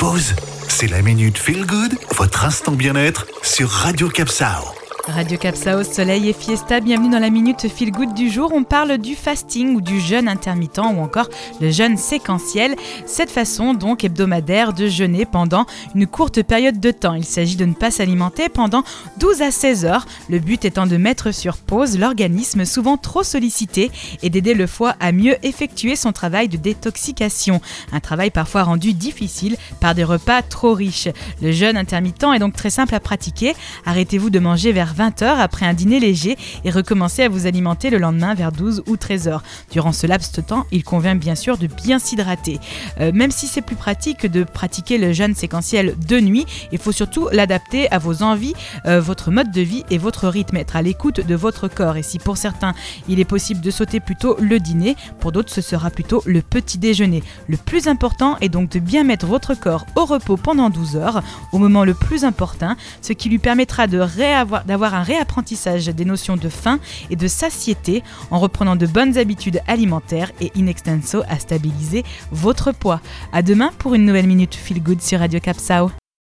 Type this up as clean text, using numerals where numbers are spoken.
pause. C'est la Minute Feel Good, votre instant bien-être sur Radio Capsao. Radio Capsao, soleil et fiesta, bienvenue dans la Minute Feel Good du jour. On parle du fasting ou du jeûne intermittent ou encore le jeûne séquentiel. Cette façon donc hebdomadaire de jeûner pendant une courte période de temps. Il s'agit de ne pas s'alimenter pendant 12 à 16 heures. Le but étant de mettre sur pause l'organisme souvent trop sollicité et d'aider le foie à mieux effectuer son travail de détoxication. Un travail parfois rendu difficile par des repas trop riches. Le jeûne intermittent est donc très simple à pratiquer. Arrêtez-vous de manger vers 20h après un dîner léger et recommencez à vous alimenter le lendemain vers 12 ou 13h. Durant ce laps de temps, il convient bien sûr de bien s'hydrater. Même si c'est plus pratique de pratiquer le jeûne séquentiel de nuit, il faut surtout l'adapter à vos envies, votre mode de vie et votre rythme, être à l'écoute de votre corps. Et si pour certains, il est possible de sauter plutôt le dîner, pour d'autres, ce sera plutôt le petit déjeuner. Le plus important est donc de bien mettre votre corps au repos pendant 12 heures, au moment le plus important, ce qui lui permettra d'avoir un réapprentissage des notions de faim et de satiété en reprenant de bonnes habitudes alimentaires et in extenso à stabiliser votre poids. À demain pour une nouvelle Minute Feel Good sur Radio Capsao.